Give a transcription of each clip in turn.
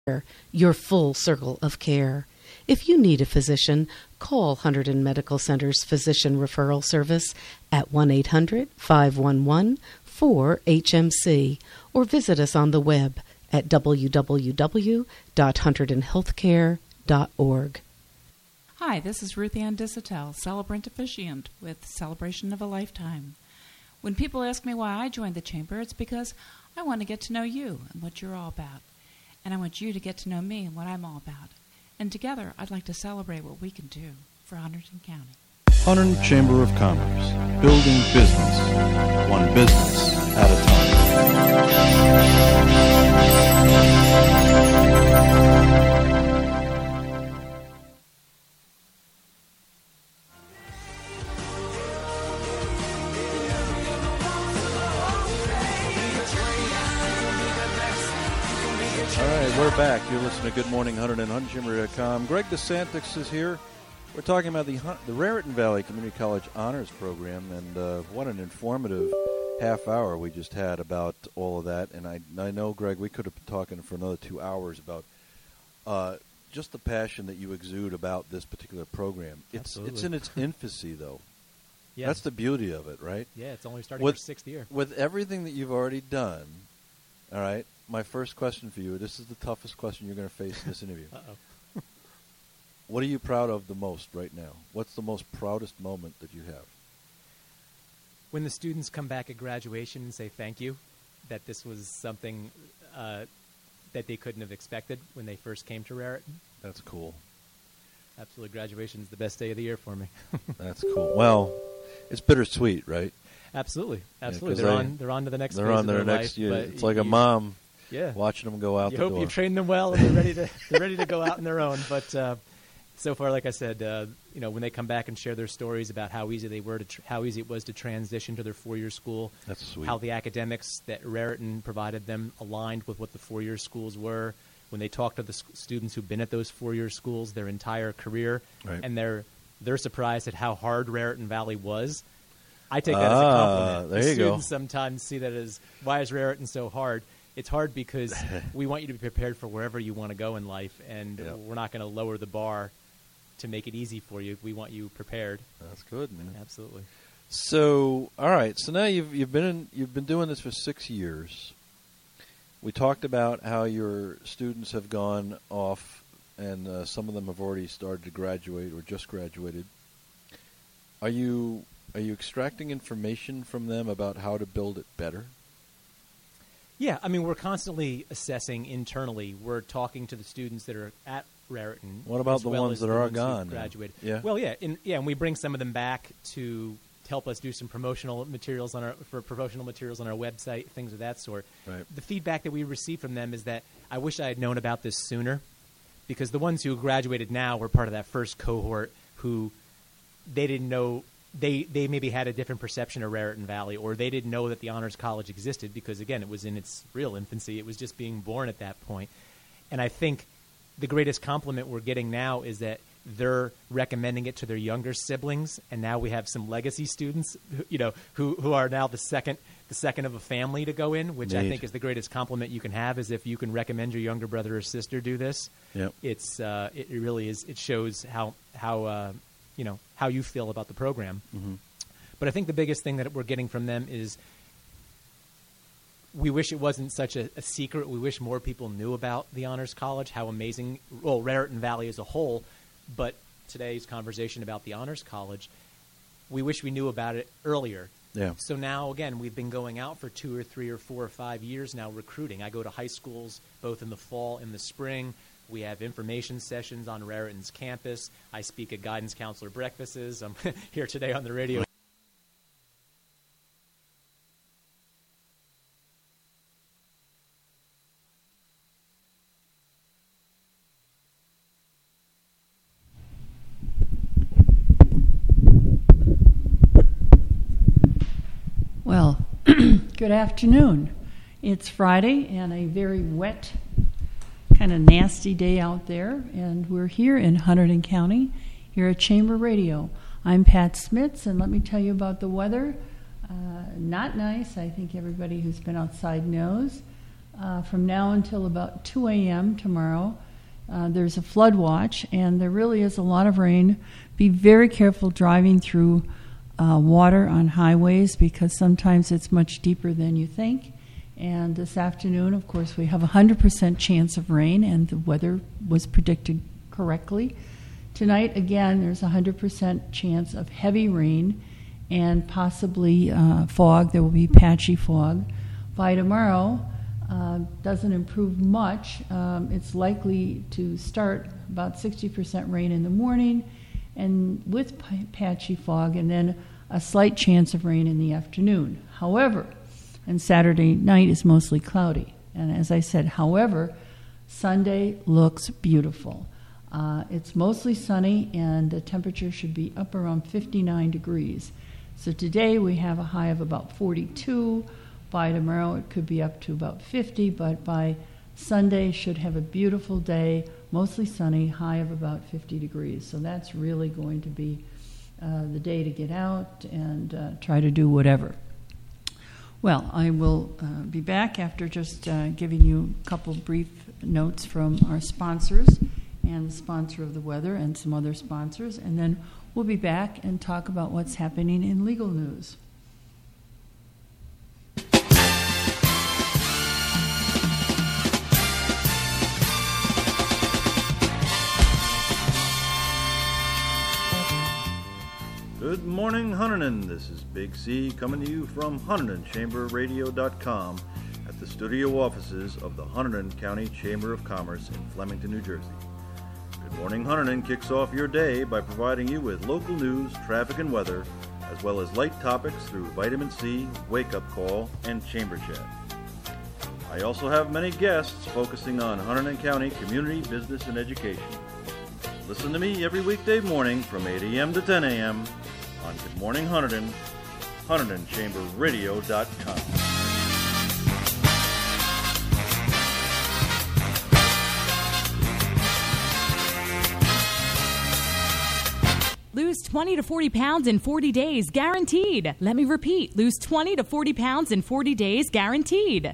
Your full circle of care. If you need a physician, call Hunterdon Medical Center's Physician Referral Service at 1-800-511-4HMC or visit us on the web at www.hunterdonhealthcare.org. Hi, this is Ruth Ann Disatel, celebrant officiant with Celebration of a Lifetime. When people ask me why I joined the Chamber, it's because I want to get to know you and what you're all about. And I want you to get to know me and what I'm all about. And together, I'd like to celebrate what we can do for Hunterdon County. Hunterdon Chamber of Commerce, building business, one business at a time. All right, we're back. You're listening to Good Morning Hunterdon, HunterdonChamber.com. Greg DeSantis is here. We're talking about the Raritan Valley Community College Honors Program, and what an informative half hour we just had about all of that. And I know, Greg, we could have been talking for another 2 hours about just the passion that you exude about this particular program. It's in its infancy, though. Yes. That's the beauty of it, right? Yeah, it's only starting its sixth year. With everything that you've already done, all right, my first question for you, this is the toughest question you're going to face in this interview. Uh-oh. What are you proud of the most right now? What's the most proudest moment that you have? When the students come back at graduation and say thank you, that this was something that they couldn't have expected when they first came to Raritan. That's cool. Absolutely. Graduation is the best day of the year for me. That's cool. Well, it's bittersweet, right? Absolutely. Yeah, they're on to the next phase They're on of their next life, year. but It's like a mom Yeah, watching them go out the door. You hope you train them well and they're ready to go out on their own. But so far, like I said, when they come back and share their stories about how easy it was to transition to their four-year school, that's sweet. How the academics that Raritan provided them aligned with what the four-year schools were. When they talk to the students who've been at those four-year schools their entire career, right. and they're surprised at how hard Raritan Valley was. I take that as a compliment. There you go. Students sometimes see that as, why is Raritan so hard? It's hard because we want you to be prepared for wherever you want to go in life, and we're not going to lower the bar to make it easy for you. We want you prepared. That's good, man. Absolutely. So, all right. So now you've been doing this for 6 years. We talked about how your students have gone off, and some of them have already started to graduate or just graduated. Are you extracting information from them about how to build it better? Yeah, I mean, we're constantly assessing internally. We're talking to the students that are at Raritan. What about the ones that are gone? Graduated. Yeah. Well, yeah, and we bring some of them back to help us do some promotional materials on our website, things of that sort. Right. The feedback that we receive from them is that I wish I had known about this sooner, because the ones who graduated now were part of that first cohort who they didn't know. They maybe had a different perception of Raritan Valley, or they didn't know that the Honors College existed because, again, it was in its real infancy. It was just being born at that point. And I think the greatest compliment we're getting now is that they're recommending it to their younger siblings, and now we have some legacy students, who are now the second of a family to go in, which I think is the greatest compliment you can have, is if you can recommend your younger brother or sister do this. Yep. It really is. It shows how you feel about the program. Mm-hmm. But I think the biggest thing that we're getting from them is we wish it wasn't such a secret. We wish more people knew about the Honors College, how amazing, Raritan Valley as a whole, but today's conversation about the Honors College, we wish we knew about it earlier. Yeah. So now, again, we've been going out for 2 or 3 or 4 or 5 years now recruiting. I go to high schools both in the fall and the spring. We have information sessions on Raritan's campus. I speak at guidance counselor breakfasts. I'm here today on the radio. Well, good afternoon. It's Friday and a very wet, kind of nasty day out there, and we're here in Hunterdon County, here at Chamber Radio. I'm Pat Smits, and let me tell you about the weather. Not nice. I think everybody who's been outside knows. from now until about 2 a.m. tomorrow. There's a flood watch, and there really is a lot of rain. Be very careful driving through water on highways because sometimes it's much deeper than you think. And this afternoon, of course, we have a 100% chance of rain, and the weather was predicted correctly. Tonight, again, there's a 100% chance of heavy rain and possibly fog. There will be patchy fog. By tomorrow, doesn't improve much. It's likely to start about 60% rain in the morning and with patchy fog, and then a slight chance of rain in the afternoon. However, and Saturday night is mostly cloudy. And as I said, however, Sunday looks beautiful. It's mostly sunny, and the temperature should be up around 59 degrees. So today we have a high of about 42. By tomorrow it could be up to about 50, but by Sunday should have a beautiful day, mostly sunny, high of about 50 degrees. So that's really going to be the day to get out and try to do whatever. Well, I will be back after just giving you a couple brief notes from our sponsors and the sponsor of the weather and some other sponsors, and then we'll be back and talk about what's happening in legal news. Good morning, Hunterdon. This is Big C coming to you from HunterdonChamberRadio.com at the studio offices of the Hunterdon County Chamber of Commerce in Flemington, New Jersey. Good Morning Hunterdon kicks off your day by providing you with local news, traffic, and weather, as well as light topics through Vitamin C, Wake Up Call, and Chamber Chat. I also have many guests focusing on Hunterdon County community, business, and education. Listen to me every weekday morning from 8 a.m. to 10 a.m. on Good Morning Hunterdon, HunterdonChamberRadio.com. Lose 20 to 40 pounds in 40 days, guaranteed. Let me repeat, lose 20 to 40 pounds in 40 days, guaranteed.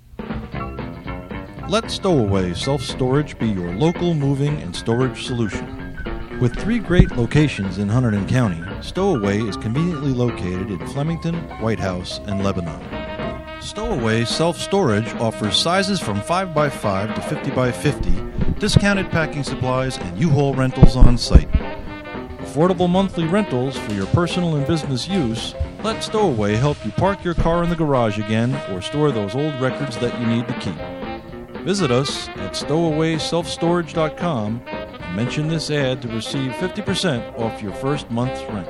Let Stowaway Self-Storage be your local moving and storage solution. With 3 great locations in Hunterdon County, Stowaway is conveniently located in Flemington, White House, and Lebanon. Stowaway Self-Storage offers sizes from 5x5 to 50x50, discounted packing supplies, and U-Haul rentals on site. Affordable monthly rentals for your personal and business use. Let Stowaway help you park your car in the garage again or store those old records that you need to keep. Visit us at stowawayselfstorage.com and mention this ad to receive 50% off your first month's rent.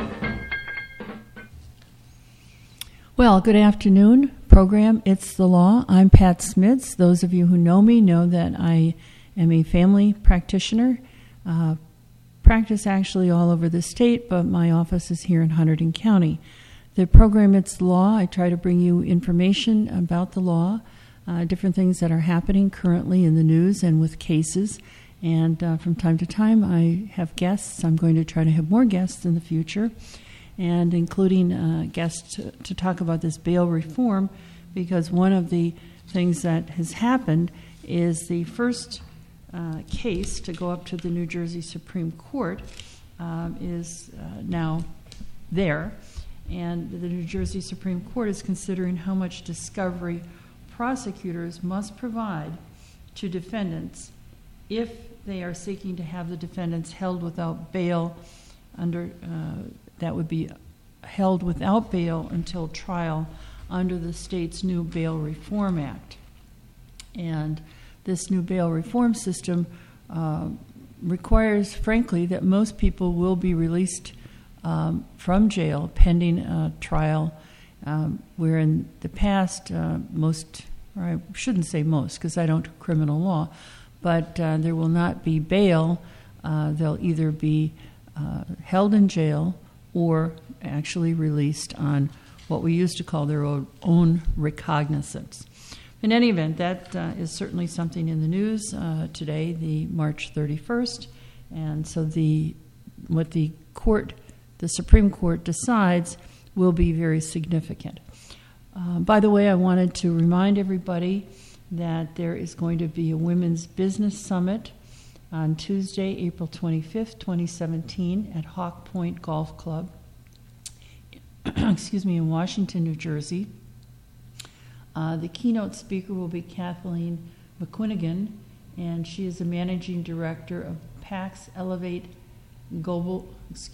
Well, good afternoon. Program It's the Law. I'm Pat Smits. Those of you who know me know that I am a family practitioner. Practice actually all over the state, but my office is here in Hunterdon County. The program It's the Law, I try to bring you information about the law, different things that are happening currently in the news and with cases. And from time to time, I have guests. I'm going to try to have more guests in the future, and including guests to talk about this bail reform, because one of the things that has happened is the first case to go up to the New Jersey Supreme Court is now there. And the New Jersey Supreme Court is considering how much discovery prosecutors must provide to defendants if they are seeking to have the defendants held without bail that would be held without bail until trial under the state's new Bail Reform Act. And this new bail reform system requires, frankly, that most people will be released from jail pending a trial, where in the past most, or I shouldn't say most because I don't do criminal law, but there will not be bail. They'll either be held in jail or actually released on what we used to call their own recognizance. In any event, that is certainly something in the news today, the March 31st, and so what the Supreme Court decides will be very significant. By the way, I wanted to remind everybody that there is going to be a Women's Business Summit on Tuesday, April 25th, 2017 at Hawk Point Golf Club, in Washington, New Jersey. The keynote speaker will be Kathleen McQuinigan, and she is the managing director of PAC's Elevate Global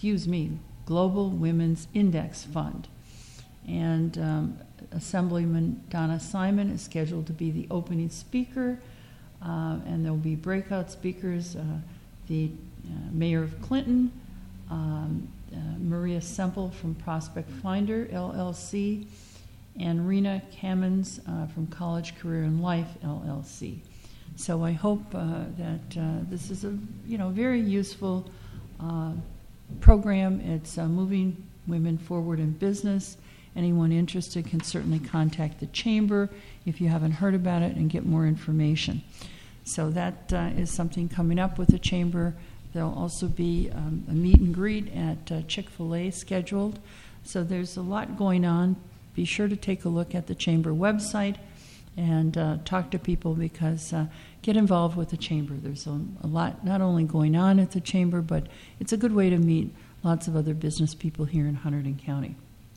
Women's Index Fund. And Assemblyman Donna Simon is scheduled to be the opening speaker, and there will be breakout speakers, the Mayor of Clinton, Maria Semple from Prospect Finder, LLC, and Rena Kamens from College Career and Life, LLC. So I hope that this is a very useful program. It's moving women forward in business. Anyone interested can certainly contact the Chamber if you haven't heard about it and get more information. So that is something coming up with the Chamber. There'll also be a meet and greet at Chick-fil-A scheduled. So there's a lot going on. Be sure to take a look at the Chamber website and talk to people, because get involved with the Chamber. There's a lot not only going on at the Chamber, but it's a good way to meet lots of other business people here in Hunterdon County.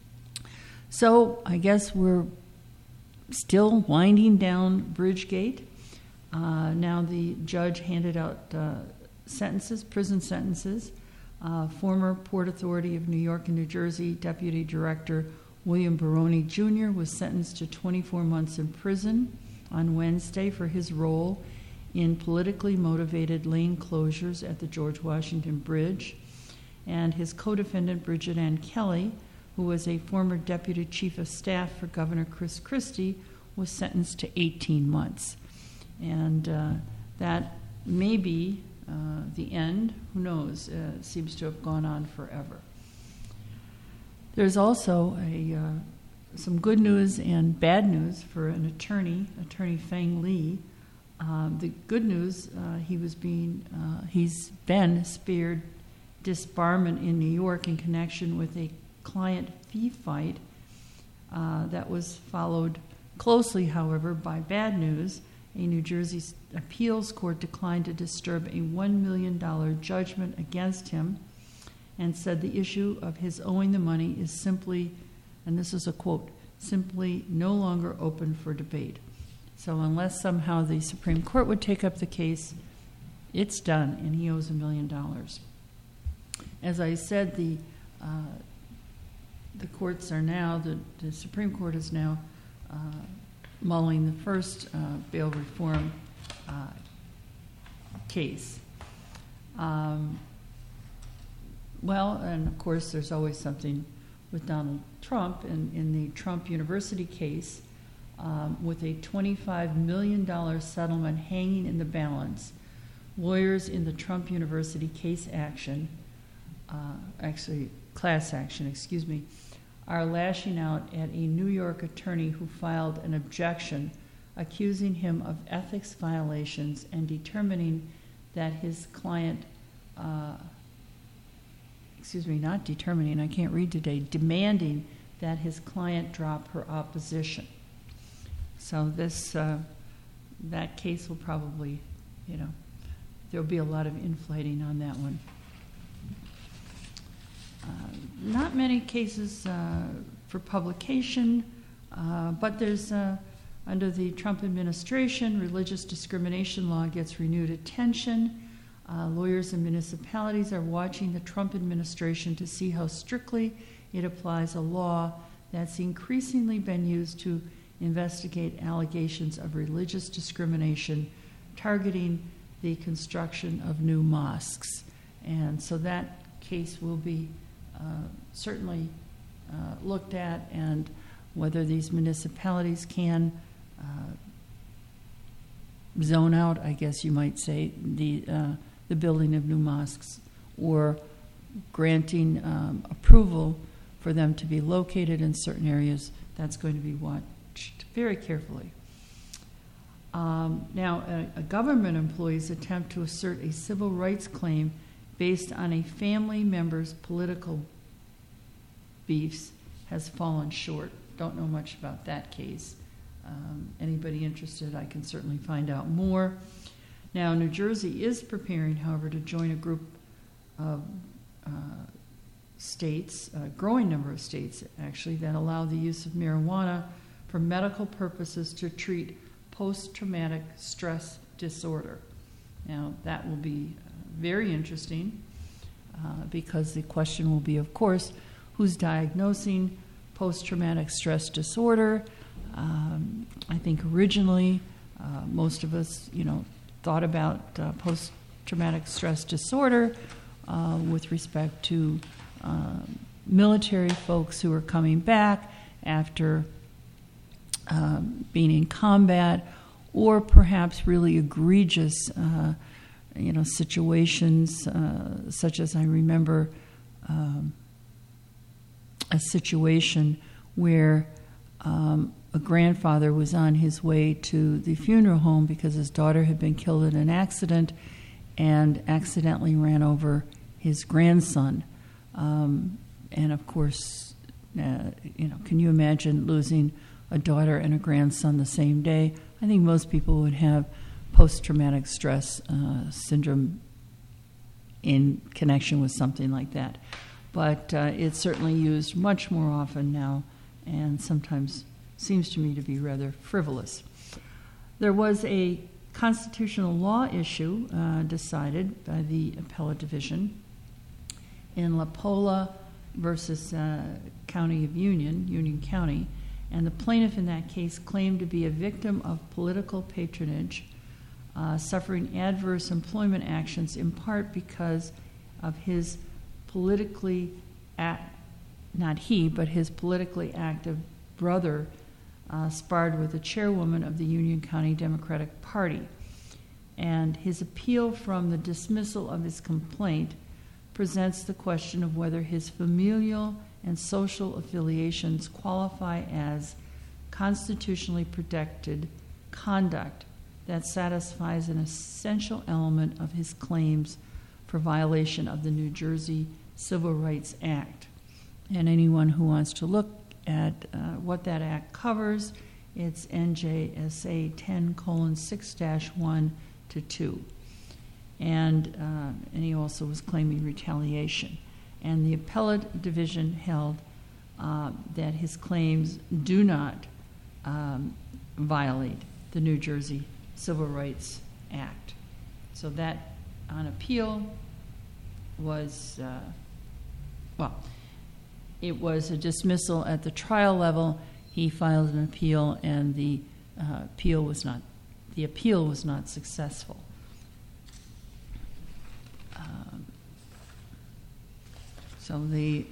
So I guess we're still winding down Bridgegate. Now the judge handed out prison sentences. Former Port Authority of New York and New Jersey Deputy Director William Baroni Jr. was sentenced to 24 months in prison on Wednesday for his role in politically motivated lane closures at the George Washington Bridge. And his co-defendant, Bridget Ann Kelly, who was a former Deputy Chief of Staff for Governor Chris Christie, was sentenced to 18 months. And that may be the end. Who knows? It seems to have gone on forever. There's also some good news and bad news for an attorney, Attorney Feng Li. The good news, he's been spared disbarment in New York in connection with a client fee fight that was followed closely, however, by bad news. A New Jersey appeals court declined to disturb a $1 million judgment against him and said the issue of his owing the money is simply, and this is a quote, simply no longer open for debate. So unless somehow the Supreme Court would take up the case, it's done, and he owes $1 million. As I said, the courts are now, the Supreme Court is now mulling the first bail reform case. Well, and of course, there's always something with Donald Trump in the Trump University case, with a $25 million settlement hanging in the balance. Lawyers in the Trump University case action, class action, are lashing out at a New York attorney who filed an objection accusing him of ethics violations and determining that his client, demanding that his client drop her opposition. So that case will probably, there'll be a lot of inflating on that one. Not many cases for publication, but there's, under the Trump administration, religious discrimination law gets renewed attention. Lawyers and municipalities are watching the Trump administration to see how strictly it applies a law that's increasingly been used to investigate allegations of religious discrimination targeting the construction of new mosques. And so that case will be certainly looked at, and whether these municipalities can zone out, I guess you might say, the building of new mosques, or granting approval for them to be located in certain areas. That's going to be watched very carefully. Now, a government employee's attempt to assert a civil rights claim based on a family member's political beefs has fallen short. Don't know much about that case. Anybody interested, I can certainly find out more. Now, New Jersey is preparing, however, to join a group of states, a growing number of states actually, that allow the use of marijuana for medical purposes to treat post-traumatic stress disorder. Now, that will be very interesting because the question will be, of course, who's diagnosing post-traumatic stress disorder? I think originally most of us, thought about post-traumatic stress disorder with respect to military folks who are coming back after being in combat, or perhaps really egregious, situations, such as I remember a situation where a grandfather was on his way to the funeral home because his daughter had been killed in an accident and accidentally ran over his grandson. And of course, can you imagine losing a daughter and a grandson the same day? I think most people would have post-traumatic stress syndrome in connection with something like that. But it's certainly used much more often now, and sometimes seems to me to be rather frivolous. There was a constitutional law issue decided by the appellate division in La Pola versus County of Union County, and the plaintiff in that case claimed to be a victim of political patronage, suffering adverse employment actions in part because of his politically, not he, but his politically active brother sparred with the chairwoman of the Union County Democratic Party. And his appeal from the dismissal of his complaint presents the question of whether his familial and social affiliations qualify as constitutionally protected conduct that satisfies an essential element of his claims for violation of the New Jersey Civil Rights Act. And anyone who wants to look at what that act covers, it's NJSA 10:6-1-2. And he also was claiming retaliation. And the appellate division held that his claims do not violate the New Jersey Civil Rights Act. So that, on appeal, was, it was a dismissal at the trial level. He filed an appeal, and the appeal was not successful. So the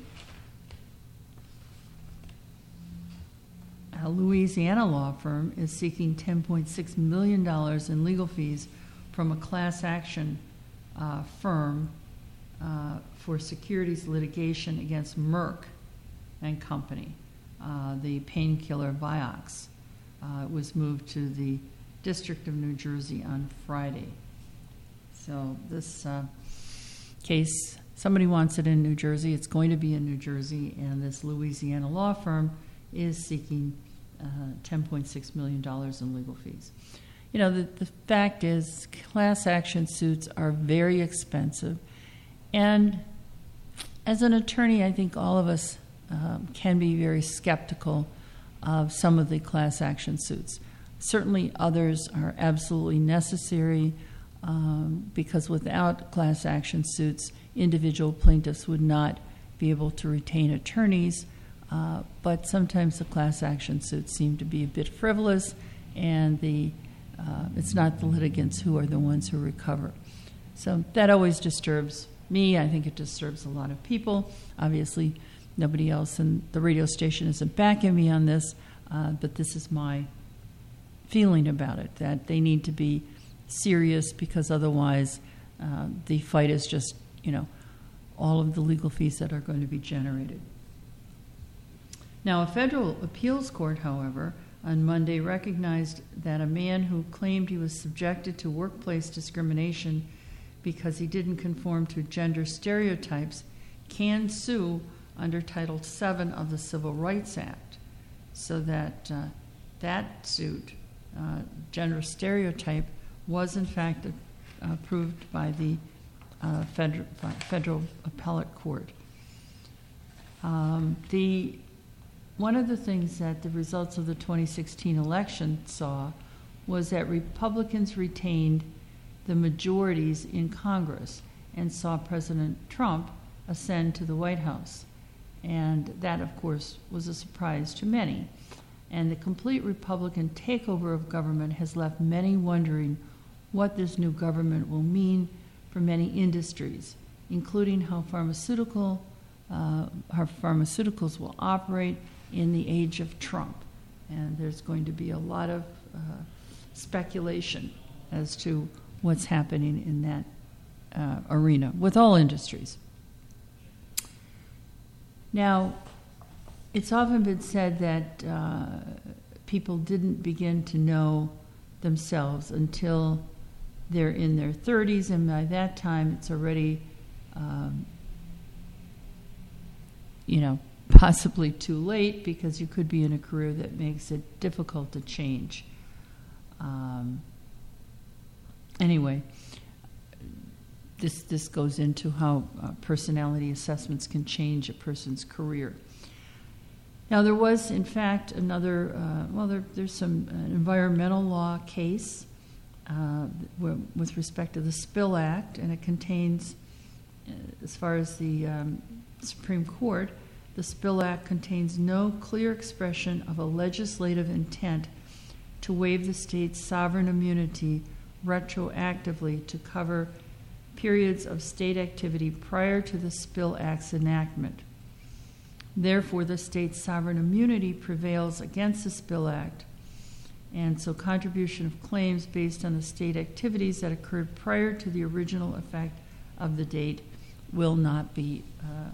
Louisiana law firm is seeking $10.6 million in legal fees from a class action firm for securities litigation against Merck and Company, the painkiller Vioxx. It was moved to the District of New Jersey on Friday. So this case, somebody wants it in New Jersey. It's going to be in New Jersey, and this Louisiana law firm is seeking $10.6 million in legal fees. The fact is, class action suits are very expensive, and as an attorney, I think all of us can be very skeptical of some of the class action suits. Certainly others are absolutely necessary because without class action suits, individual plaintiffs would not be able to retain attorneys, but sometimes the class action suits seem to be a bit frivolous, and it's not the litigants who are the ones who recover. So that always disturbs me. I think it disturbs a lot of people. Obviously, nobody else in the radio station isn't backing me on this, but this is my feeling about it, that they need to be serious, because otherwise the fight is just, all of the legal fees that are going to be generated. Now, a federal appeals court, however, on Monday recognized that a man who claimed he was subjected to workplace discrimination because he didn't conform to gender stereotypes can sue under Title VII of the Civil Rights Act. So that that suit, gender stereotype, was in fact approved by the federal appellate court. One of the things that the results of the 2016 election saw was that Republicans retained the majorities in Congress and saw President Trump ascend to the White House. And that, of course, was a surprise to many. And the complete Republican takeover of government has left many wondering what this new government will mean for many industries, including how pharmaceuticals will operate in the age of Trump. And there's going to be a lot of speculation as to what's happening in that arena with all industries. Now, it's often been said that people didn't begin to know themselves until they're in their 30s, and by that time it's already, possibly too late, because you could be in a career that makes it difficult to change. Anyway, this goes into how personality assessments can change a person's career. Now, there was, in fact, another, there's some environmental law case with respect to the Spill Act, and it contains, as far as the Supreme Court, the Spill Act contains no clear expression of a legislative intent to waive the state's sovereign immunity retroactively to cover periods of state activity prior to the Spill Act's enactment. Therefore, the state's sovereign immunity prevails against the Spill Act, and so contribution of claims based on the state activities that occurred prior to the original effect of the date will not be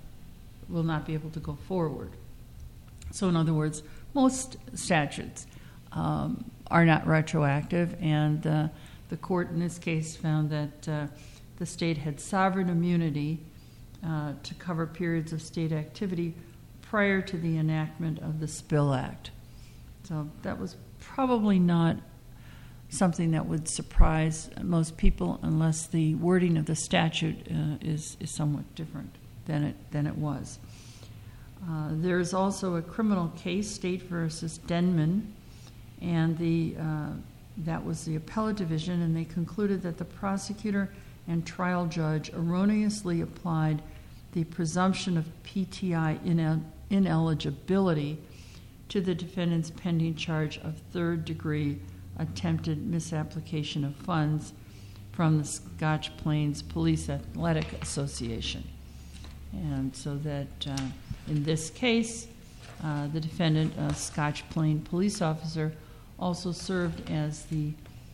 able to go forward. So, in other words, most statutes are not retroactive, and the court in this case found that the state had sovereign immunity to cover periods of state activity prior to the enactment of the Spill Act. So that was probably not something that would surprise most people, unless the wording of the statute is somewhat different than it was. There's also a criminal case, State versus Denman, and that was the appellate division, and they concluded that the prosecutor and trial judge erroneously applied the presumption of PTI ineligibility to the defendant's pending charge of third-degree attempted misapplication of funds from the Scotch Plains Police Athletic Association. And so that in this case, the defendant, a Scotch Plains police officer, also served as the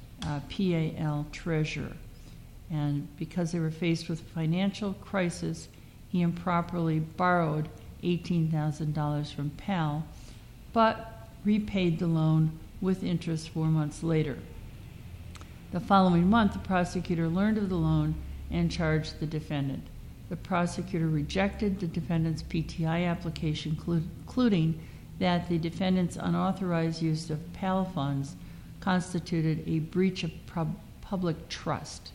PAL treasurer. And because they were faced with a financial crisis, he improperly borrowed $18,000 from PAL, but repaid the loan with interest 4 months later. The following month, the prosecutor learned of the loan and charged the defendant. The prosecutor rejected the defendant's PTI application, concluding that the defendant's unauthorized use of PAL funds constituted a breach of public trust.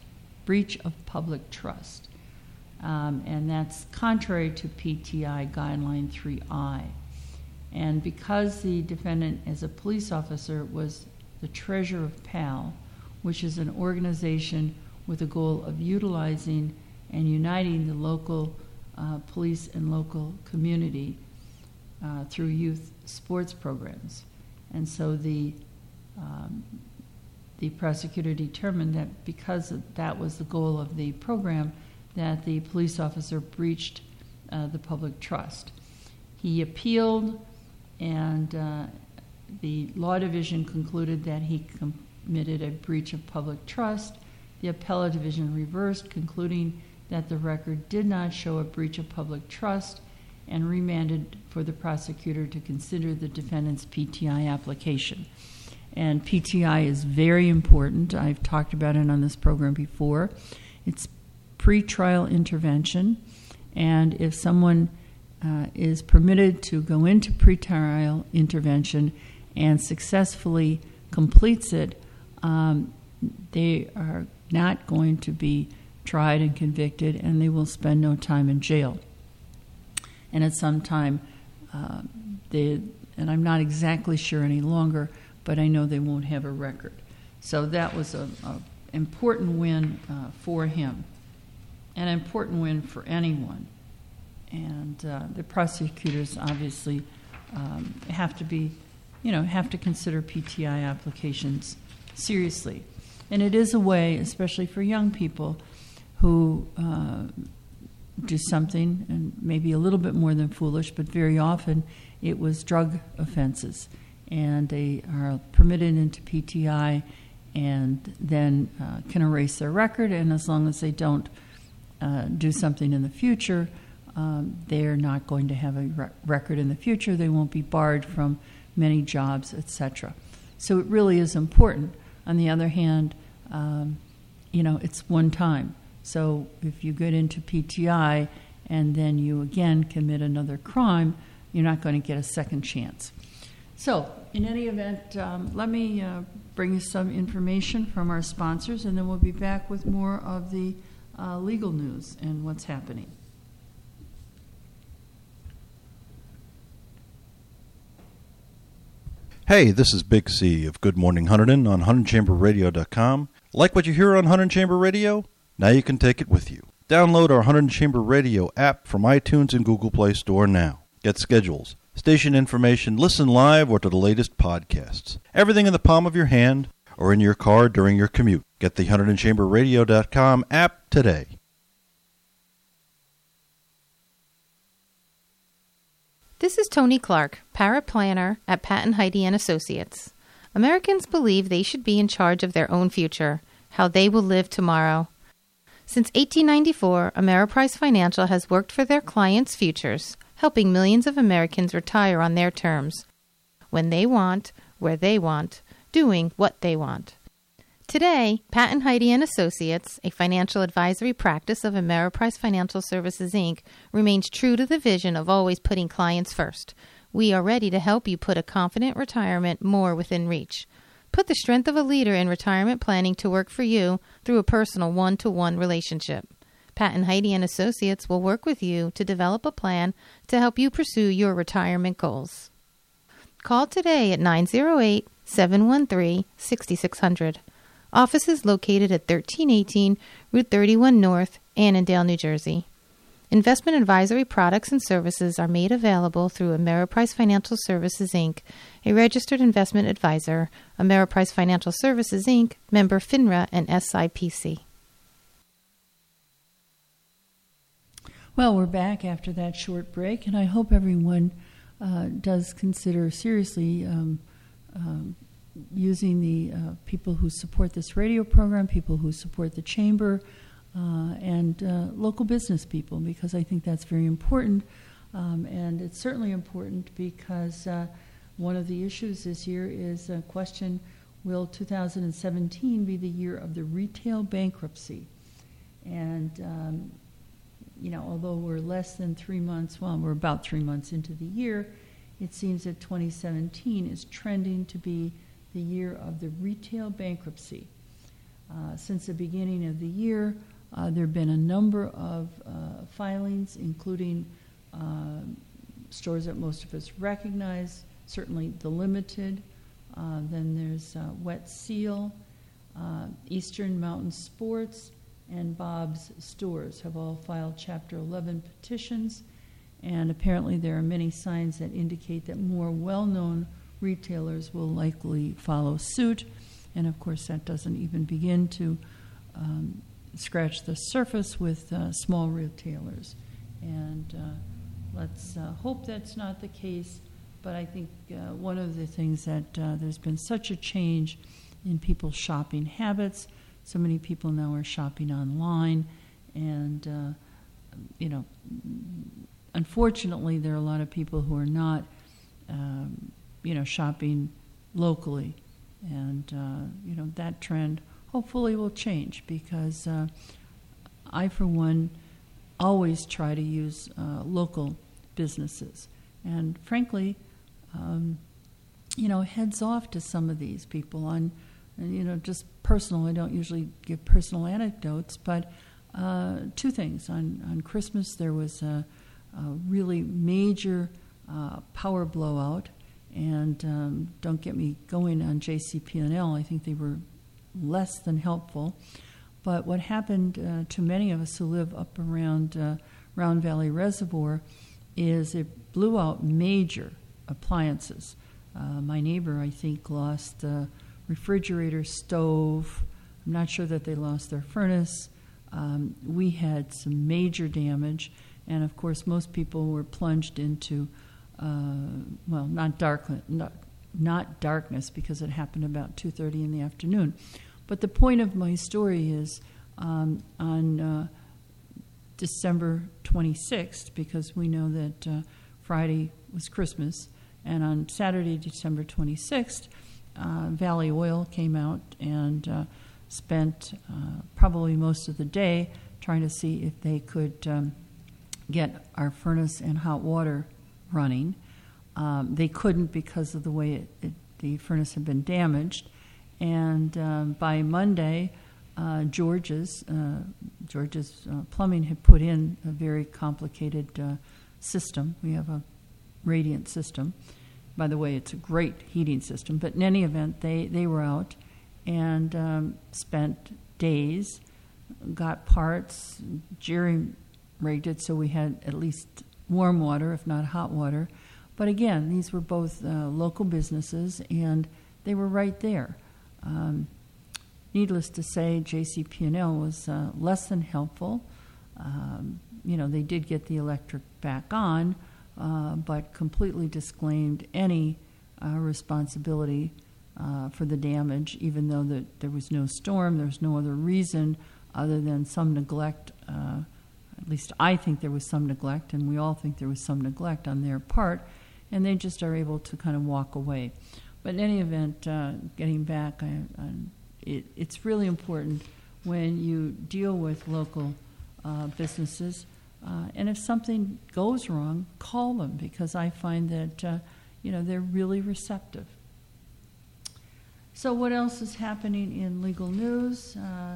And that's contrary to PTI Guideline 3I. And because the defendant, as a police officer, was the treasurer of PAL, which is an organization with the goal of utilizing and uniting the local police and local community through youth sports programs. And so the prosecutor determined that because that was the goal of the program, that the police officer breached the public trust. He appealed, and the law division concluded that he committed a breach of public trust. The appellate division reversed, concluding that the record did not show a breach of public trust, and remanded for the prosecutor to consider the defendant's PTI application. And PTI is very important. I've talked about it on this program before. It's pretrial intervention, and if someone is permitted to go into pretrial intervention and successfully completes it, they are not going to be tried and convicted, and they will spend no time in jail. And at some time, and I'm not exactly sure any longer, but I know they won't have a record. So that was an important win for him, an important win for anyone. And the prosecutors obviously have to consider PTI applications seriously. And it is a way, especially for young people who do something, and maybe a little bit more than foolish, but very often it was drug offenses. And they are permitted into PTI and then can erase their record, and as long as they don't do something in the future, they're not going to have a record in the future. They won't be barred from many jobs, etc. So it really is important. On the other hand, it's one time. So if you get into PTI and then you again commit another crime, you're not going to get a second chance. So in any event, let me bring you some information from our sponsors, and then we'll be back with more of the legal news and what's happening. Hey, this is Big C of Good Morning Hunterdon on HunterdonChamberRadio.com. Like what you hear on Hunterdon Chamber Radio? Now you can take it with you. Download our Hunterdon Chamber Radio app from iTunes and Google Play Store now. Get schedules, station information, listen live or to the latest podcasts. Everything in the palm of your hand or in your car during your commute. Get the HunterdonChamberRadio.com app today. This is Tony Clark, paraplanner at Patton Heide & Associates. Americans believe they should be in charge of their own future, how they will live tomorrow. Since 1894, Ameriprise Financial has worked for their clients' futures, helping millions of Americans retire on their terms, when they want, where they want, doing what they want. Today, Patton Heide & Associates, a financial advisory practice of Ameriprise Financial Services, Inc., remains true to the vision of always putting clients first. We are ready to help you put a confident retirement more within reach. Put the strength of a leader in retirement planning to work for you through a personal one-to-one relationship. Patton Heide & Associates will work with you to develop a plan to help you pursue your retirement goals. Call today at 908-713-6600. Office is located at 1318 Route 31 North, Annandale, New Jersey. Investment advisory products and services are made available through Ameriprise Financial Services, Inc., a registered investment advisor, Ameriprise Financial Services, Inc., member FINRA and SIPC. Well, we're back after that short break, and I hope everyone does consider seriously using the people who support this radio program, people who support the chamber, and local business people, because I think that's very important. And it's certainly important because one of the issues this year is a question, will 2017 be the year of the retail bankruptcy? And, although we're less than 3 months, we're about 3 months into the year, it seems that 2017 is trending to be the year of the retail bankruptcy. Since the beginning of the year, there have been a number of filings, including stores that most of us recognize, certainly The Limited, then there's Wet Seal, Eastern Mountain Sports, and Bob's Stores have all filed Chapter 11 petitions, and apparently there are many signs that indicate that more well-known retailers will likely follow suit, and of course that doesn't even begin to scratch the surface with small retailers. And let's hope that's not the case, but I think one of the things that there's been such a change in people's shopping habits. So many people now are shopping online, and unfortunately there are a lot of people who are not shopping locally, and that trend hopefully will change, because I, for one, always try to use local businesses. And frankly, heads off to some of these people on, just personal. I don't usually give personal anecdotes, but two things. On Christmas, there was a really major power blowout, and don't get me going on JCP&L. I think they were less than helpful. But what happened to many of us who live up around Round Valley Reservoir is it blew out major appliances. My neighbor, I think, lost the refrigerator, stove. I'm not sure that they lost their furnace. We had some major damage, and of course, most people were plunged into, not darkness because it happened about 2:30 in the afternoon. But the point of my story is on December 26th, because we know that Friday was Christmas, and on Saturday, December 26th, Valley Oil came out and spent probably most of the day trying to see if they could get our furnace and hot water running. They couldn't because of the way the furnace had been damaged. And by Monday, George's Plumbing had put in a very complicated system. We have a radiant system. By the way, it's a great heating system. But in any event, they were out and spent days, got parts, jerry-rigged it so we had at least warm water, if not hot water. But again, these were both local businesses, and they were right there. Needless to say, JCP&L was less than helpful. They did get the electric back on, but completely disclaimed any responsibility for the damage, even though there was no storm. There was no other reason other than some neglect. At least I think there was some neglect, and we all think there was some neglect on their part, and they just are able to kind of walk away. But in any event, getting back, it's really important when you deal with local businesses. And if something goes wrong, call them, because I find that they're really receptive. So what else is happening in legal news?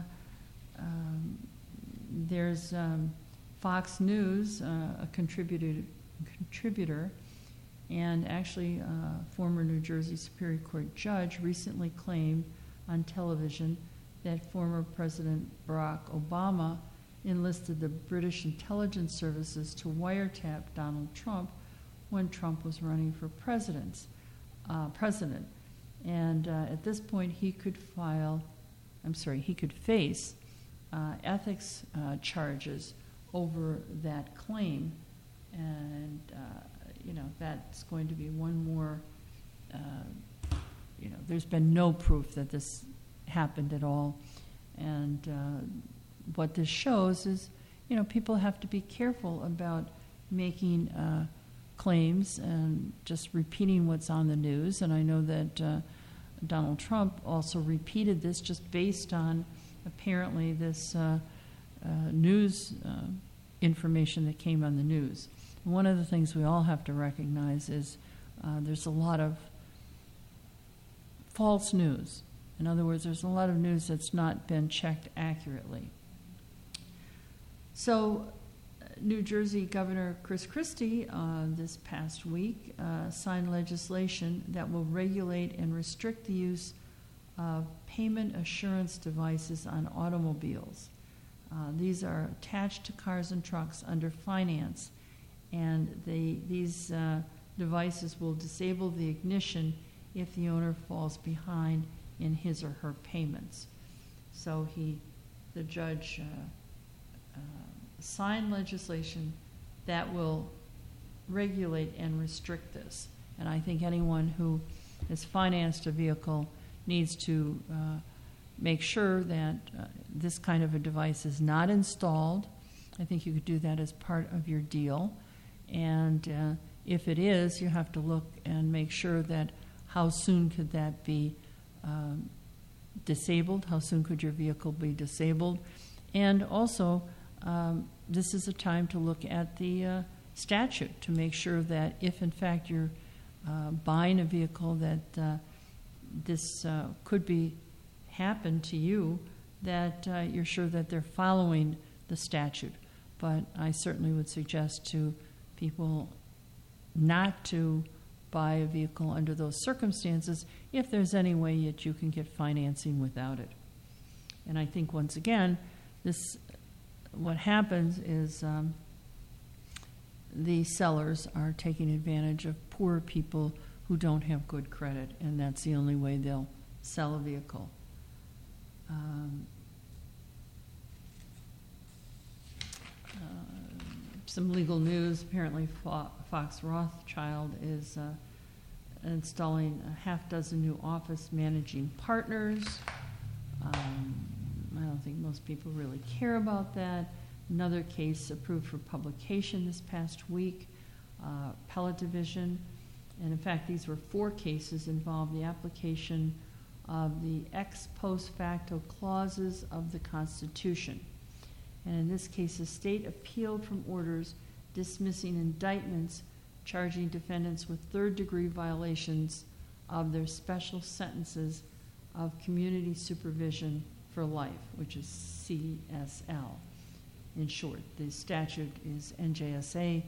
There's Fox News, a contributor, and actually a former New Jersey Superior Court judge recently claimed on television that former President Barack Obama enlisted the British intelligence services to wiretap Donald Trump when Trump was running for president. And at this point, he could face ethics charges over that claim. And, that's going to be one more, there's been no proof that this happened at all. And what this shows is, people have to be careful about making claims and just repeating what's on the news. And I know that Donald Trump also repeated this just based on apparently this news information that came on the news. And one of the things we all have to recognize is there's a lot of false news. In other words, there's a lot of news that's not been checked accurately. So New Jersey Governor Chris Christie this past week signed legislation that will regulate and restrict the use of payment assurance devices on automobiles. These are attached to cars and trucks under finance, and these devices will disable the ignition if the owner falls behind in his or her payments. So the judge signed legislation that will regulate and restrict this. And I think anyone who has financed a vehicle needs to make sure that this kind of a device is not installed. I think you could do that as part of your deal. And if it is, you have to look and make sure that how soon could that be disabled? How soon could your vehicle be disabled? And also, this is a time to look at the statute to make sure that if, in fact, your buying a vehicle that this could be happen to you, that you're sure that they're following the statute. But I certainly would suggest to people not to buy a vehicle under those circumstances if there's any way that you can get financing without it. And I think, once again, what happens is the sellers are taking advantage of poor people who don't have good credit, and that's the only way they'll sell a vehicle. Some legal news. Apparently, Fox Rothschild is installing a half dozen new office managing partners. I don't think most people really care about that. Another case approved for publication this past week, Appellate Division. And in fact, these were 4 cases involved the application of the ex post facto clauses of the Constitution. And in this case, the state appealed from orders dismissing indictments charging defendants with third-degree violations of their special sentences of community supervision for life, which is CSL. In short, the statute is NJSA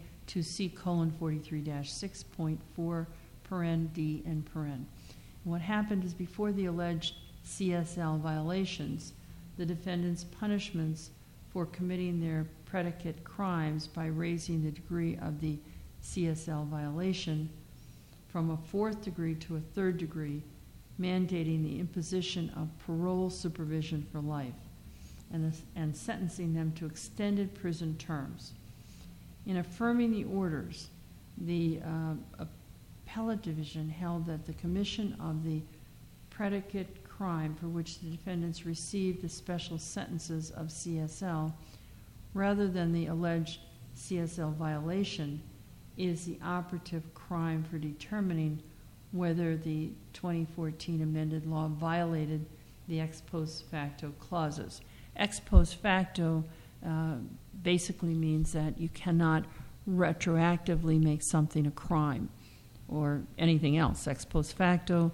2C:43-6.4 paren D and paren. And what happened is, before the alleged CSL violations, the defendants' punishments for committing their predicate crimes by raising the degree of the CSL violation from a 4th degree to a 3rd degree, mandating the imposition of parole supervision for life and sentencing them to extended prison terms. In affirming the orders, the Appellate Division held that the commission of the predicate crime for which the defendants received the special sentences of CSL, rather than the alleged CSL violation, is the operative crime for determining whether the 2014 amended law violated the ex post facto clauses. Ex post facto basically means that you cannot retroactively make something a crime or anything else. Ex post facto,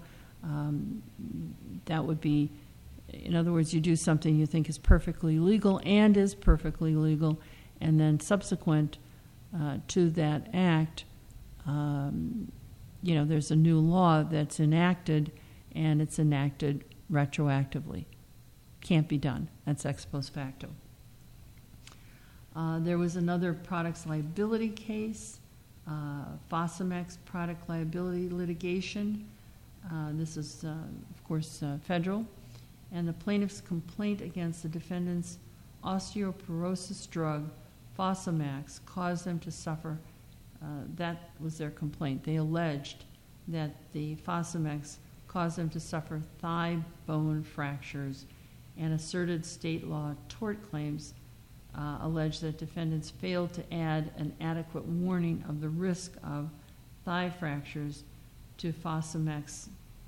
that would be, in other words, you do something you think is perfectly legal and is perfectly legal, and then subsequent to that act, there's a new law that's enacted, and it's enacted retroactively. Can't be done. That's ex post facto. There was another products liability case, Fosamax product liability litigation. This is, of course, federal. And the plaintiff's complaint against the defendant's osteoporosis drug, Fosamax, caused them to suffer. That was their complaint. They alleged that the Fosamax caused them to suffer thigh bone fractures, and asserted state law tort claims alleged that defendants failed to add an adequate warning of the risk of thigh fractures to Fosamax's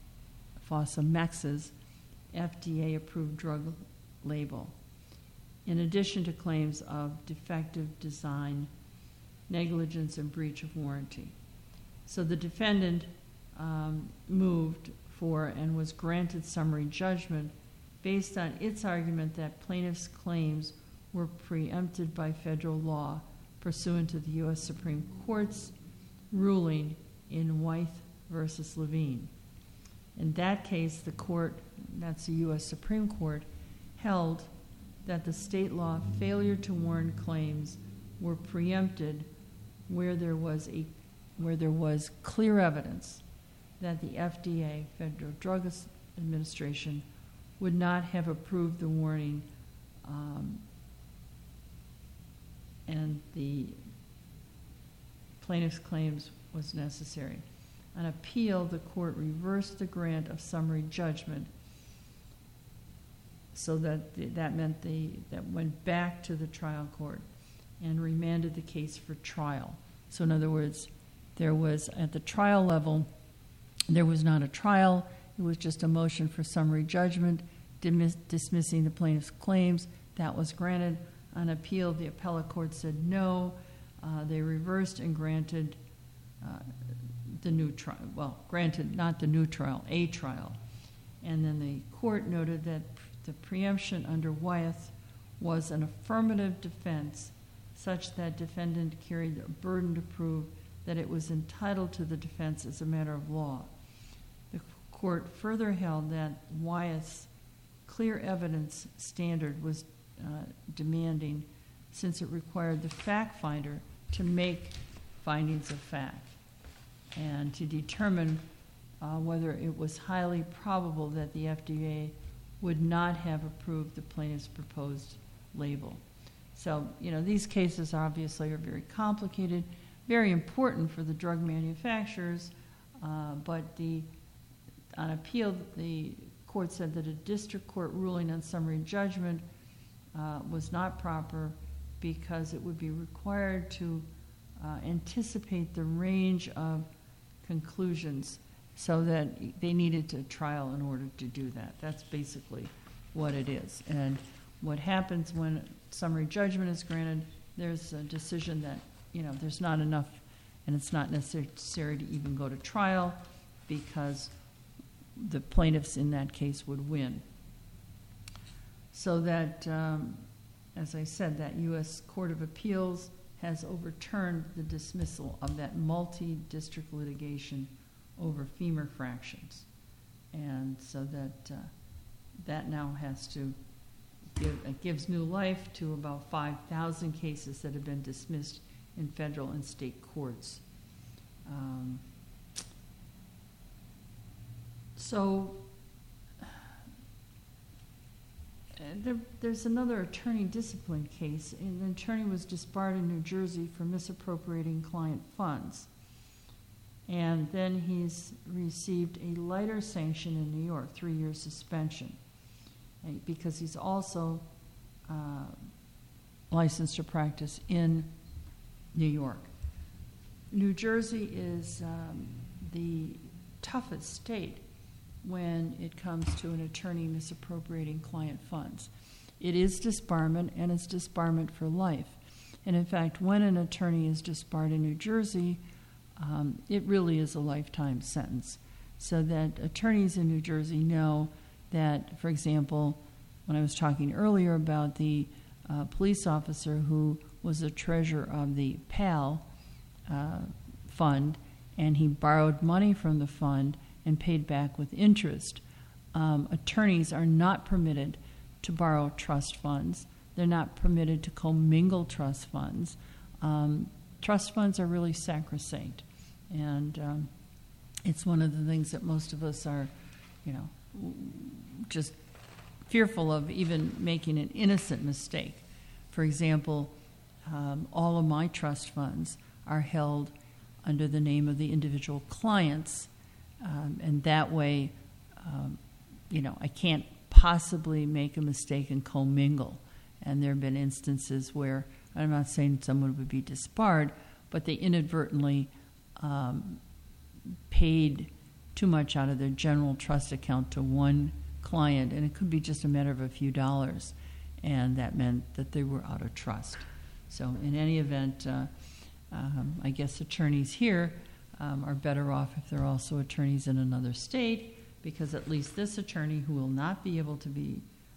FDA-approved drug label, in addition to claims of defective design, negligence, and breach of warranty. So the defendant moved for and was granted summary judgment based on its argument that plaintiff's claims were preempted by federal law pursuant to the U.S. Supreme Court's ruling in Wythe versus Levine. In that case, the court, that's the U.S. Supreme Court, held that the state law failure to warn claims were preempted where there was clear evidence that the FDA, Federal Drug Administration, would not have approved the warning, and the plaintiff's claims was necessary. On appeal, the court reversed the grant of summary judgment, so that meant that went back to the trial court and remanded the case for trial. So in other words, there was, at the trial level, there was not a trial. It was just a motion for summary judgment, dismissing the plaintiff's claims. That was granted. On appeal, the appellate court said no. They reversed and granted the new trial. Well, granted, not the new trial, a trial. And then the court noted that the preemption under Wyeth was an affirmative defense such that defendant carried a burden to prove that it was entitled to the defense as a matter of law. The court further held that Wyeth's clear evidence standard was demanding, since it required the fact finder to make findings of fact and to determine whether it was highly probable that the FDA would not have approved the plaintiff's proposed label. So, these cases obviously are very complicated, very important for the drug manufacturers, but on appeal, the court said that a district court ruling on summary judgment was not proper because it would be required to anticipate the range of conclusions, so that they needed a trial in order to do that. That's basically what it is. And what happens when summary judgment is granted, there's a decision that, there's not enough, and it's not necessary to even go to trial because the plaintiffs in that case would win. So that, as I said, that U.S. Court of Appeals has overturned the dismissal of that multi-district litigation over femur fractions. And so that now has to gives new life to about 5,000 cases that have been dismissed in federal and state courts. There's another attorney discipline case. An attorney was disbarred in New Jersey for misappropriating client funds. And then he's received a lighter sanction in New York, 3 years suspension, because he's also licensed to practice in New York. New Jersey is the toughest state when it comes to an attorney misappropriating client funds. It is disbarment, and it's disbarment for life. And in fact, when an attorney is disbarred in New Jersey, it really is a lifetime sentence. So that attorneys in New Jersey know that, for example, when I was talking earlier about the police officer who was the treasurer of the PAL fund, and he borrowed money from the fund and paid back with interest, attorneys are not permitted to borrow trust funds. They're not permitted to commingle trust funds. Trust funds are really sacrosanct, and it's one of the things that most of us are, just fearful of even making an innocent mistake. For example, all of my trust funds are held under the name of the individual clients, and that way, I can't possibly make a mistake and commingle. And there have been instances where, I'm not saying someone would be disbarred, but they inadvertently paid too much out of their general trust account to one client, and it could be just a matter of a few dollars, and that meant that they were out of trust. So in any event, I guess attorneys here are better off if they're also attorneys in another state, because at least this attorney, who will not be able to be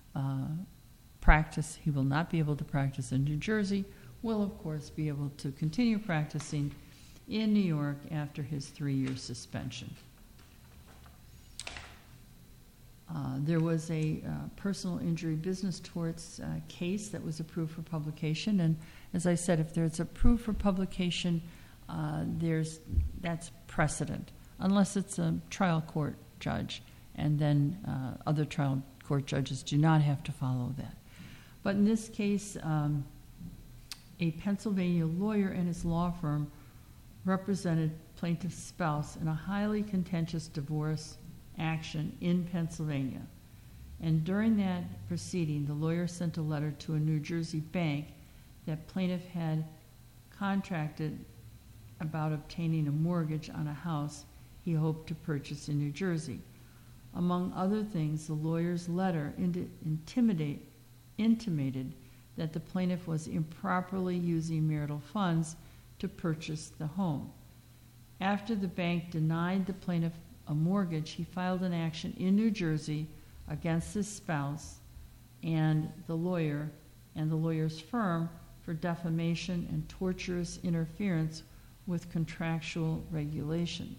he will not be able to practice in New Jersey, will of course be able to continue practicing in New York after his 3-year suspension. There was a personal injury business torts case that was approved for publication, and as I said, if there's approved for publication, that's precedent, unless it's a trial court judge, and then other trial court judges do not have to follow that. But in this case, a Pennsylvania lawyer and his law firm represented plaintiff's spouse in a highly contentious divorce action in Pennsylvania. And during that proceeding, the lawyer sent a letter to a New Jersey bank that plaintiff had contracted about obtaining a mortgage on a house he hoped to purchase in New Jersey. Among other things, the lawyer's letter intimated that the plaintiff was improperly using marital funds to purchase the home. After the bank denied the plaintiff a mortgage, he filed an action in New Jersey against his spouse and the lawyer and the lawyer's firm for defamation and tortious interference with contractual relations.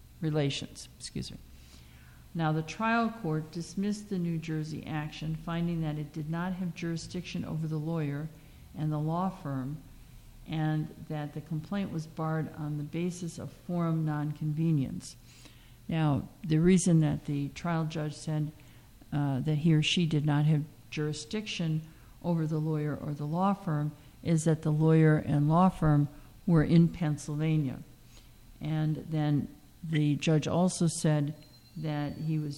Now, the trial court dismissed the New Jersey action, finding that it did not have jurisdiction over the lawyer and the law firm, and that the complaint was barred on the basis of forum nonconvenience. Now, the reason that the trial judge said that he or she did not have jurisdiction over the lawyer or the law firm is that the lawyer and law firm were in Pennsylvania. And then the judge also said that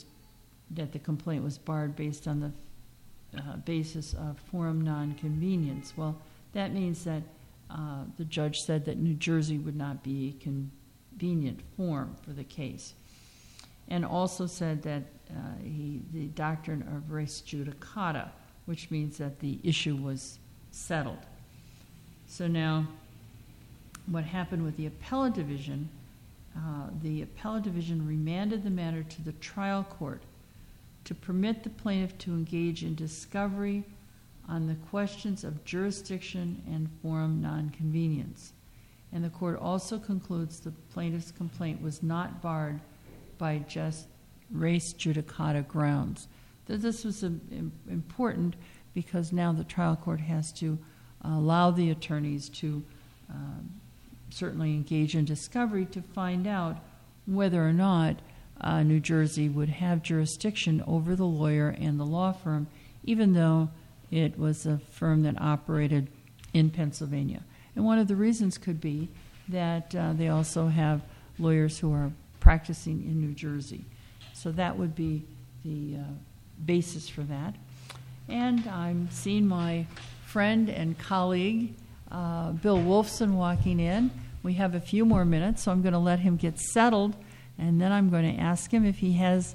that the complaint was barred based on the basis of forum nonconvenience. Well, that means that the judge said that New Jersey would not be a convenient forum for the case, and also said that the doctrine of res judicata, which means that the issue was settled. So now, what happened with the appellate division? The appellate division remanded the matter to the trial court to permit the plaintiff to engage in discovery on the questions of jurisdiction and forum nonconvenience. And the court also concludes the plaintiff's complaint was not barred by just res judicata grounds. This was important because now the trial court has to allow the attorneys to certainly engage in discovery to find out whether or not New Jersey would have jurisdiction over the lawyer and the law firm, even though it was a firm that operated in Pennsylvania. And one of the reasons could be that they also have lawyers who are practicing in New Jersey. So that would be the basis for that. And I'm seeing my friend and colleague, Bill Wolfson, walking in. We have a few more minutes, so I'm going to let him get settled, and then I'm going to ask him if he has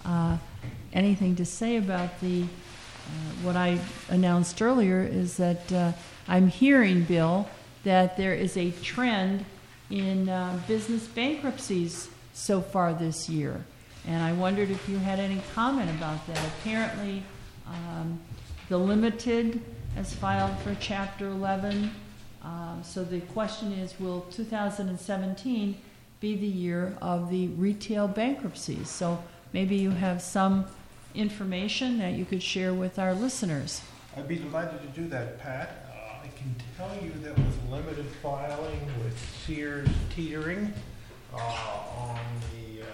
anything to say about the what I announced earlier is that I'm hearing, Bill, that there is a trend in business bankruptcies so far this year. And I wondered if you had any comment about that. Apparently, the Limited has filed for Chapter 11. So the question is, will 2017 be the year of the retail bankruptcies? So maybe you have some information that you could share with our listeners. I'd be delighted to do that, Pat. I can tell you that with Limited filing with Sears teetering on the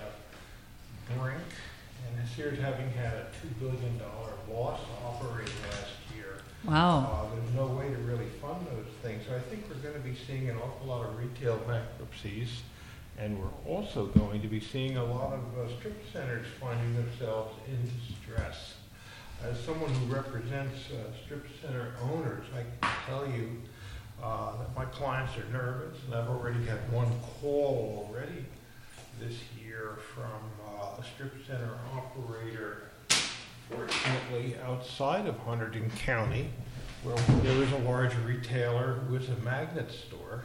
brink, and Sears having had a $2 billion loss operating last year. Wow. There's no way to really fund those things. So I think we're going to be seeing an awful lot of retail bankruptcies, and we're also going to be seeing a lot of strip centers finding themselves in distress. As someone who represents strip center owners, I can tell you that my clients are nervous, and I've already had one call already this year from a strip center operator, fortunately outside of Hunterdon County, where there is a large retailer who is a magnet store,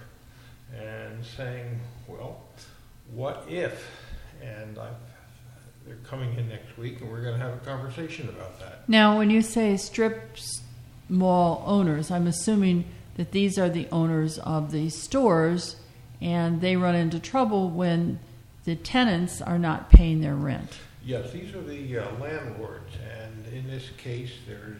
and saying, well, what if? And they're coming in next week, and we're going to have a conversation about that. Now, when you say strip mall owners, I'm assuming that these are the owners of the stores, and they run into trouble when the tenants are not paying their rent. Yes, these are the landlords, and in this case, there's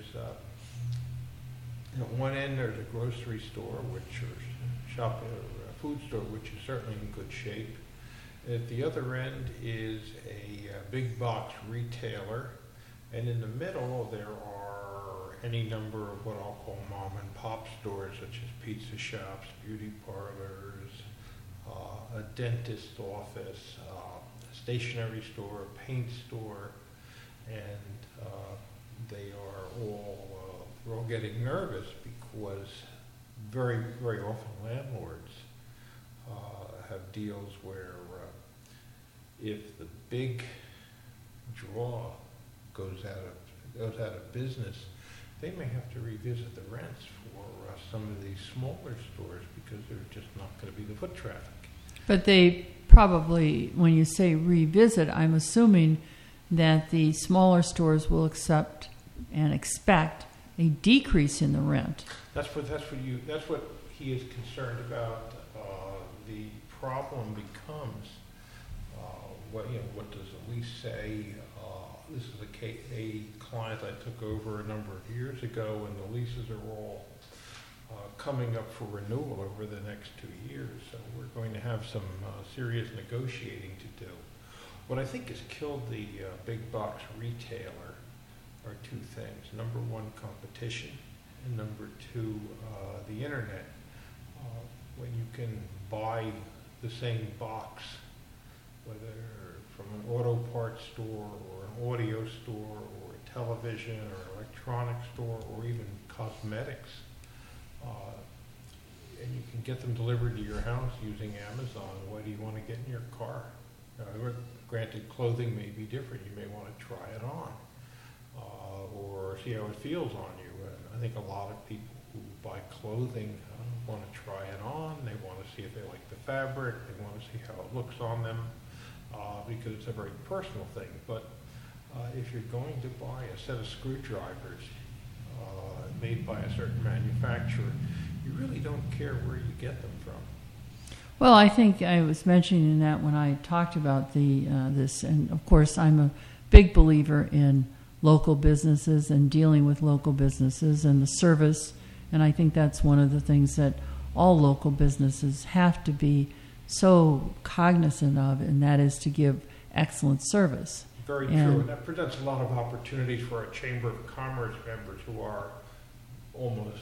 at one end there's a grocery store, which or shop, a food store, which is certainly in good shape. At the other end is a big box retailer, and in the middle there are any number of what I'll call mom and pop stores, such as pizza shops, beauty parlors, a dentist's office, a stationery store, a paint store, and they are we're all getting nervous because very, very often landlords have deals where if the big draw goes out of business, they may have to revisit the rents for some of these smaller stores because there's just not going to be the foot traffic. But they probably, when you say revisit, I'm assuming that the smaller stores will accept and expect a decrease in the rent. That's what he is concerned about. The problem becomes, what does the lease say? This is a client I took over a number of years ago, and the leases are all coming up for renewal over the next 2 years. So we're going to have some serious negotiating to do. What I think has killed the big box retailer are two things. Number one, competition, and number two, the internet. When you can buy the same box, whether from an auto parts store or an audio store or a television or electronics store or even cosmetics, and you can get them delivered to your house using Amazon. Why do you want to get in your car? Granted, clothing may be different. You may want to try it on or see how it feels on you. And I think a lot of people who buy clothing want to try it on. They want to see if they like the fabric. They want to see how it looks on them because it's a very personal thing. But if you're going to buy a set of screwdrivers made by a certain manufacturer, you really don't care where you get them from. Well, I think I was mentioning that when I talked about this, and of course I'm a big believer in local businesses and dealing with local businesses and the service, and I think that's one of the things that all local businesses have to be so cognizant of, and that is to give excellent service. Very true, and that presents a lot of opportunities for our Chamber of Commerce members who are almost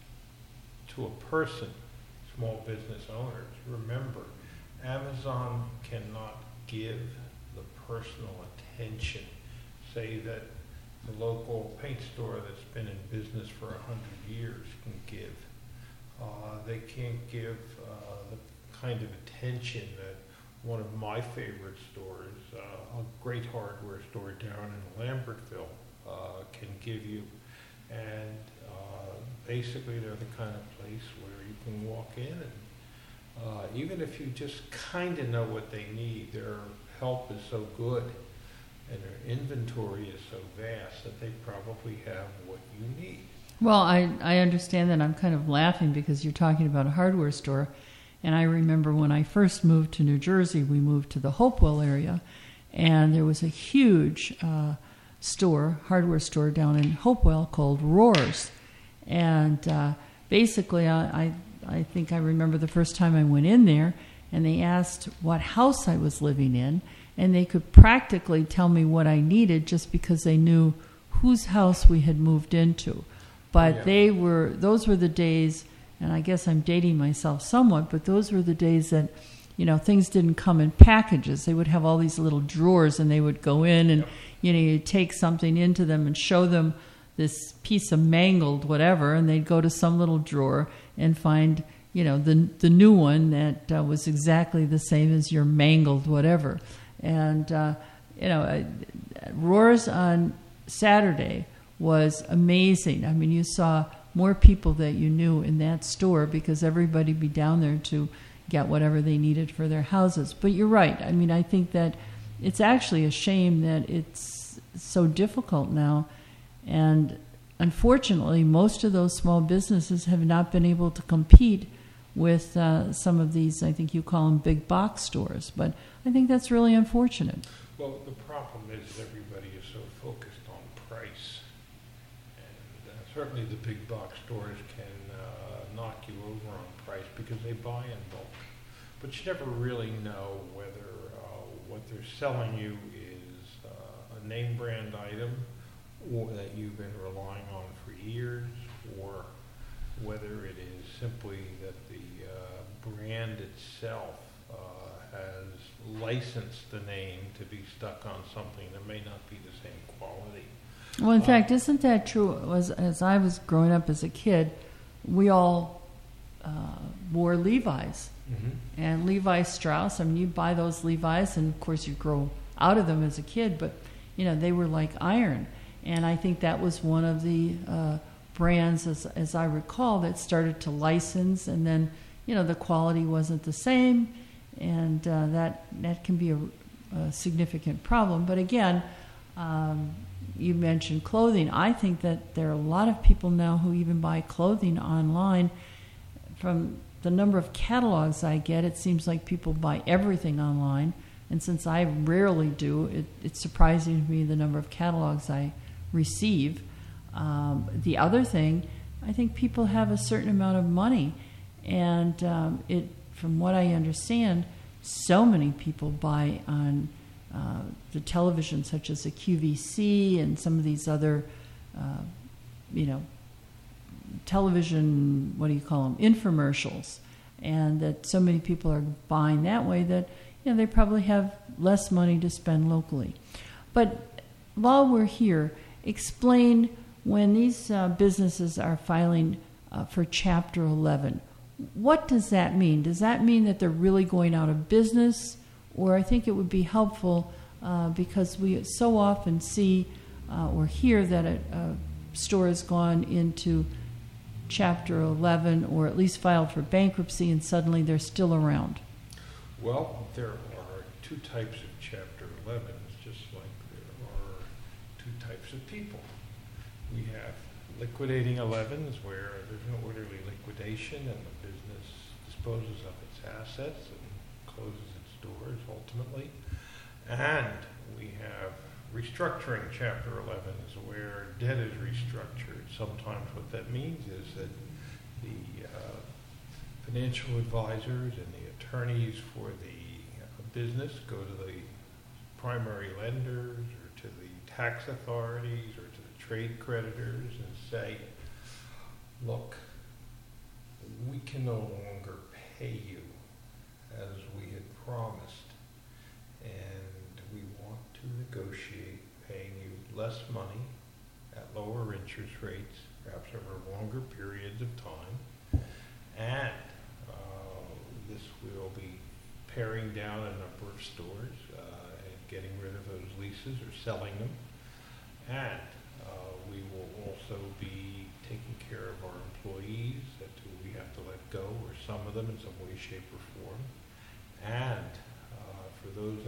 to a person small business owners. Remember, Amazon cannot give the personal attention, say, that the local paint store that's been in business for 100 years can give. They can't give the kind of attention that one of my favorite stores, a great hardware store down in Lambertville, can give you. And basically they're the kind of place where you can walk in and even if you just kind of know what they need, their help is so good and their inventory is so vast that they probably have what you need. Well, I understand that. I'm kind of laughing because you're talking about a hardware store. And I remember when I first moved to New Jersey, we moved to the Hopewell area, and there was a huge hardware store down in Hopewell called Roars. And basically, I think I remember the first time I went in there, and they asked what house I was living in, and they could practically tell me what I needed just because they knew whose house we had moved into. But those were the days, and I guess I'm dating myself somewhat, but those were the days that, things didn't come in packages. They would have all these little drawers, and they would go in and, you'd take something into them and show them this piece of mangled whatever, and they'd go to some little drawer and find, the new one that was exactly the same as your mangled whatever. And, Roars on Saturday was amazing. I mean, you saw more people that you knew in that store because everybody be down there to get whatever they needed for their houses. But you're right. I mean, I think that it's actually a shame that it's so difficult now. And unfortunately, most of those small businesses have not been able to compete with some of these, I think you call them big box stores. But I think that's really unfortunate. Well, the problem is everybody is so focused on price. And certainly the big box stores can knock you over on price because they buy in bulk. But you never really know whether what they're selling you is a name brand item or that you've been relying on for years, or whether it is simply that the brand itself has licensed the name to be stuck on something that may not be the same quality. Well, in fact, isn't that true? As I was growing up as a kid, we all wore Levi's. Mm-hmm. And Levi Strauss, I mean, you buy those Levi's, and of course you grow out of them as a kid, but, they were like iron. And I think that was one of the brands, as I recall, that started to license, and then, the quality wasn't the same. and that can be a significant problem. But again, you mentioned clothing. I think that there are a lot of people now who even buy clothing online. From the number of catalogs I get, it seems like people buy everything online. And since I rarely do, it's surprising to me the number of catalogs I receive. The other thing, I think people have a certain amount of money. And from what I understand, so many people buy on the television, such as the QVC and some of these other, television, what do you call them, infomercials, and that so many people are buying that way that they probably have less money to spend locally. But while we're here, explain when these businesses are filing for Chapter 11, what does that mean? Does that mean that they're really going out of business? Or I think it would be helpful because we so often see or hear that a store has gone into Chapter 11 or at least filed for bankruptcy and suddenly they're still around. Well, there are two types of Chapter 11s, just like there are two types of people. We have liquidating 11s where there's no orderly liquidation and the business disposes of its assets and closes its doors ultimately. And we have restructuring Chapter 11s where debt is restructured. Sometimes what that means is that the financial advisors and the attorneys for the business go to the primary lenders or to the tax authorities or to the trade creditors and say, look, we can no longer pay you as we had promised, and we want to negotiate paying you less money at lower interest rates, perhaps over longer periods of time, and this will be paring down a number of stores and getting rid of those leases or selling them, and we will also be taking care of our employees that we have to let go, or some of them in some way, shape, or form, and for those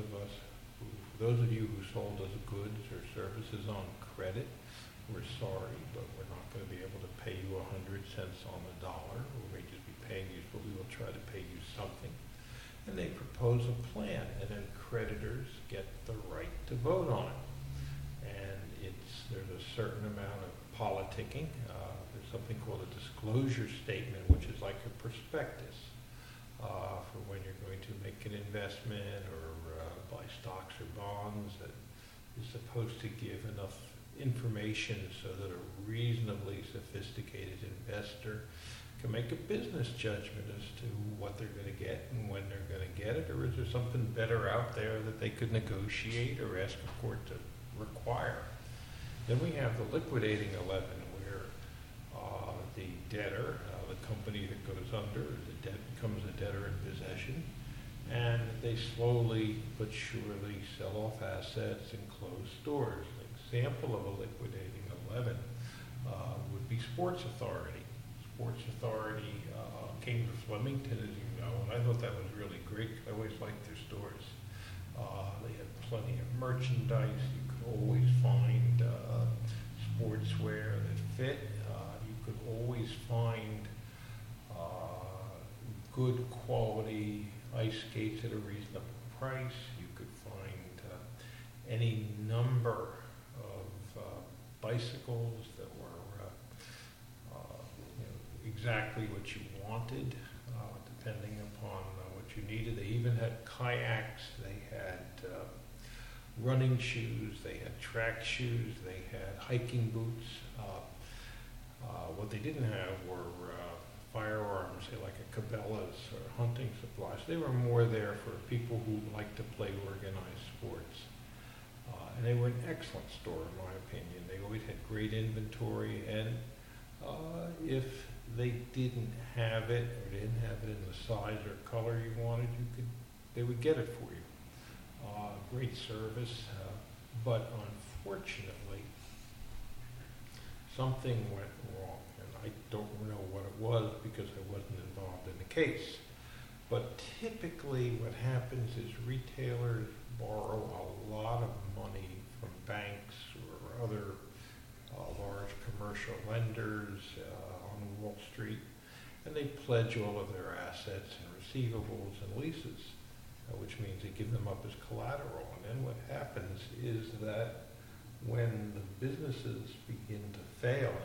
of you who sold us goods or services on credit, we're sorry, but we're not going to be able to pay you 100 cents on the dollar. We may just be paying you, but we will try to pay you something. And they propose a plan, and then creditors get the right to vote on it. And there's a certain amount of politicking. There's something called a disclosure statement, which is like a prospectus for when you're going to make an investment or buy stocks or bonds that is supposed to give enough information so that a reasonably sophisticated investor can make a business judgment as to what they're going to get and when they're going to get it, or is there something better out there that they could negotiate or ask a court to require. Then we have the liquidating 11, where the debtor, the company that goes under, the debt becomes a debtor in possession, and they slowly but surely sell off assets and close stores. Example of a liquidating 11 would be Sports Authority. Sports Authority came to Flemington, as you know, and I thought that was really great. I always liked their stores. They had plenty of merchandise. You could always find sportswear that fit. You could always find good quality ice skates at a reasonable price. You could find any number bicycles that were exactly what you wanted, depending upon what you needed. They even had kayaks, they had running shoes, they had track shoes, they had hiking boots. What they didn't have were firearms, say like a Cabela's or hunting supplies. They were more there for people who like to play organized sports. And they were an excellent store, in my opinion. They always had great inventory, and if they didn't have it, or didn't have it in the size or color you wanted, they would get it for you. Great service, but unfortunately, something went wrong, and I don't know what it was because I wasn't involved in the case. But typically what happens is retailers borrow a lot of money from banks or other large commercial lenders on Wall Street, and they pledge all of their assets and receivables and leases, which means they give them up as collateral. And then what happens is that when the businesses begin to fail,